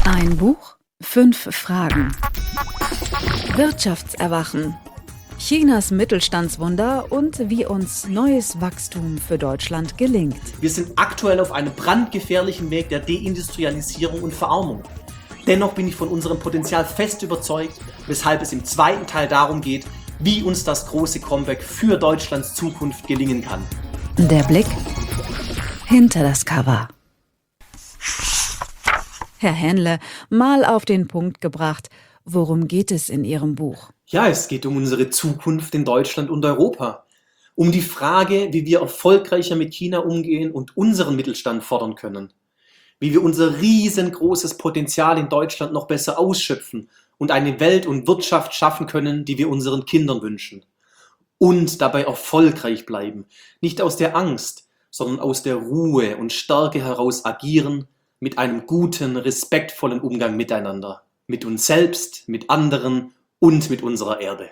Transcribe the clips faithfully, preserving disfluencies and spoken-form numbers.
Ein Buch, fünf Fragen. Wirtschaftserwachen. Chinas Mittelstandswunder und wie uns neues Wachstum für Deutschland gelingt. Wir sind aktuell auf einem brandgefährlichen Weg der Deindustrialisierung und Verarmung. Dennoch bin ich von unserem Potenzial fest überzeugt, weshalb es im zweiten Teil darum geht, wie uns das große Comeback für Deutschlands Zukunft gelingen kann. Der Blick hinter das Cover. Herr Hähnle, mal auf den Punkt gebracht, worum geht es in Ihrem Buch? Ja, es geht um unsere Zukunft in Deutschland und Europa. Um die Frage, wie wir erfolgreicher mit China umgehen und unseren Mittelstand fordern können. Wie wir unser riesengroßes Potenzial in Deutschland noch besser ausschöpfen und eine Welt und Wirtschaft schaffen können, die wir unseren Kindern wünschen. Und dabei erfolgreich bleiben. Nicht aus der Angst, sondern aus der Ruhe und Stärke heraus agieren, mit einem guten, respektvollen Umgang miteinander. Mit uns selbst, mit anderen und mit unserer Erde.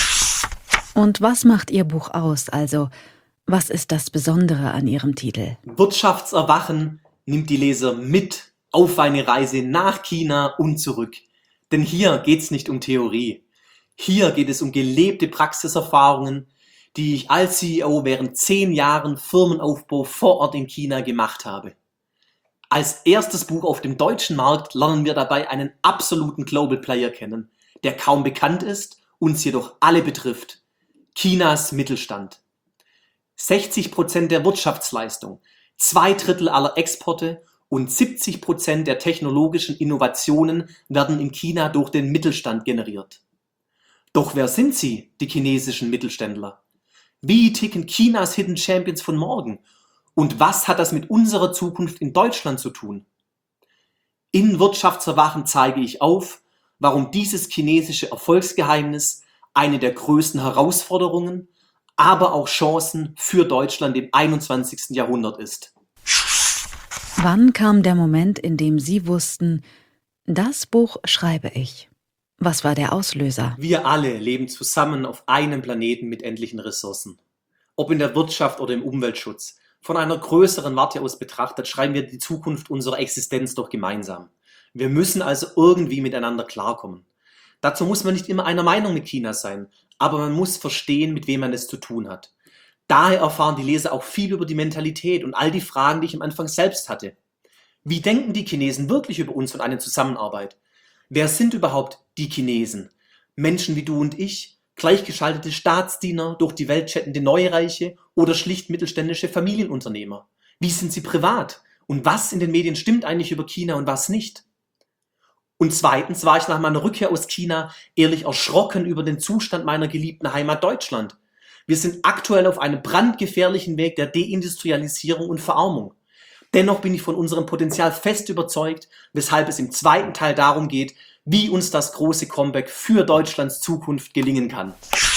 Und was macht Ihr Buch aus? Also, was ist das Besondere an Ihrem Titel? Wirtschaftserwachen nimmt die Leser mit auf eine Reise nach China und zurück. Denn hier geht es nicht um Theorie. Hier geht es um gelebte Praxiserfahrungen, die ich als C E O während zehn Jahren Firmenaufbau vor Ort in China gemacht habe. Als erstes Buch auf dem deutschen Markt lernen wir dabei einen absoluten Global Player kennen, der kaum bekannt ist, uns jedoch alle betrifft. Chinas Mittelstand. sechzig Prozent der Wirtschaftsleistung, zwei Drittel aller Exporte und siebzig Prozent der technologischen Innovationen werden in China durch den Mittelstand generiert. Doch wer sind sie, die chinesischen Mittelständler? Wie ticken Chinas Hidden Champions von morgen? Und was hat das mit unserer Zukunft in Deutschland zu tun? In Wirtschaftserwachen zeige ich auf, warum dieses chinesische Erfolgsgeheimnis eine der größten Herausforderungen, aber auch Chancen für Deutschland im einundzwanzigsten Jahrhundert ist. Wann kam der Moment, in dem Sie wussten, das Buch schreibe ich? Was war der Auslöser? Wir alle leben zusammen auf einem Planeten mit endlichen Ressourcen. Ob in der Wirtschaft oder im Umweltschutz. Von einer größeren Warte aus betrachtet, schreiben wir die Zukunft unserer Existenz doch gemeinsam. Wir müssen also irgendwie miteinander klarkommen. Dazu muss man nicht immer einer Meinung mit China sein, aber man muss verstehen, mit wem man es zu tun hat. Daher erfahren die Leser auch viel über die Mentalität und all die Fragen, die ich am Anfang selbst hatte. Wie denken die Chinesen wirklich über uns und eine Zusammenarbeit? Wer sind überhaupt die Chinesen? Menschen wie du und ich? Gleichgeschaltete Staatsdiener, durch die Welt chattende Neureiche oder schlicht mittelständische Familienunternehmer? Wie sind sie privat? Und was in den Medien stimmt eigentlich über China und was nicht? Und zweitens war ich nach meiner Rückkehr aus China ehrlich erschrocken über den Zustand meiner geliebten Heimat Deutschland. Wir sind aktuell auf einem brandgefährlichen Weg der Deindustrialisierung und Verarmung. Dennoch bin ich von unserem Potenzial fest überzeugt, weshalb es im zweiten Teil darum geht, wie uns das große Comeback für Deutschlands Zukunft gelingen kann.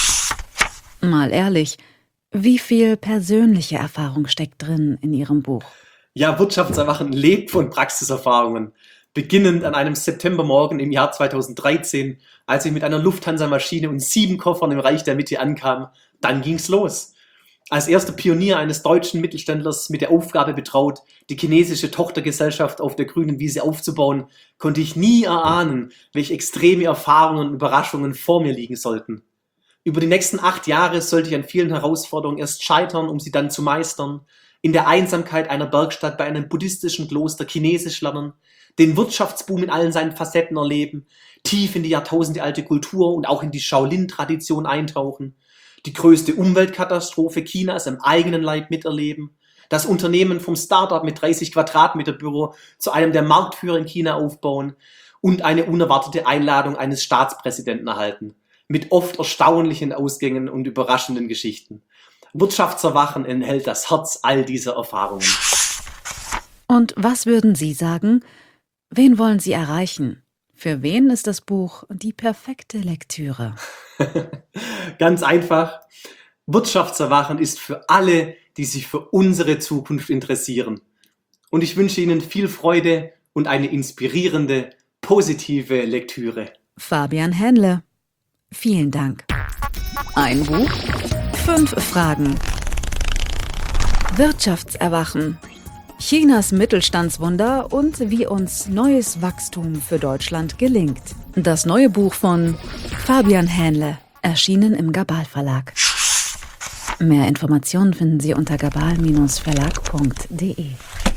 Mal ehrlich, wie viel persönliche Erfahrung steckt drin in Ihrem Buch? Ja, Wirtschaftserwachen lebt von Praxiserfahrungen. Beginnend an einem Septembermorgen im Jahr zweitausenddreizehn, als ich mit einer Lufthansa-Maschine und sieben Koffern im Reich der Mitte ankam, dann ging's los. Als erster Pionier eines deutschen Mittelständlers mit der Aufgabe betraut, die chinesische Tochtergesellschaft auf der grünen Wiese aufzubauen, konnte ich nie erahnen, welche extreme Erfahrungen und Überraschungen vor mir liegen sollten. Über die nächsten acht Jahre sollte ich an vielen Herausforderungen erst scheitern, um sie dann zu meistern, in der Einsamkeit einer Bergstadt bei einem buddhistischen Kloster Chinesisch lernen, den Wirtschaftsboom in allen seinen Facetten erleben, tief in die jahrtausendealte Kultur und auch in die Shaolin-Tradition eintauchen, die größte Umweltkatastrophe Chinas am eigenen Leib miterleben, das Unternehmen vom Startup mit dreißig Quadratmeter Büro zu einem der Marktführer in China aufbauen und eine unerwartete Einladung eines Staatspräsidenten erhalten, mit oft erstaunlichen Ausgängen und überraschenden Geschichten. Wirtschaftserwachen enthält das Herz all dieser Erfahrungen. Und was würden Sie sagen? Wen wollen Sie erreichen? Für wen ist das Buch die perfekte Lektüre? Ganz einfach. Wirtschaftserwachen ist für alle, die sich für unsere Zukunft interessieren. Und ich wünsche Ihnen viel Freude und eine inspirierende, positive Lektüre. Fabian Hähnle, vielen Dank. Ein Buch, fünf Fragen. Wirtschaftserwachen. Chinas Mittelstandswunder und wie uns neues Wachstum für Deutschland gelingt. Das neue Buch von Fabian Hähnle, erschienen im Gabal Verlag. Mehr Informationen finden Sie unter gabal Bindestrich verlag punkt de.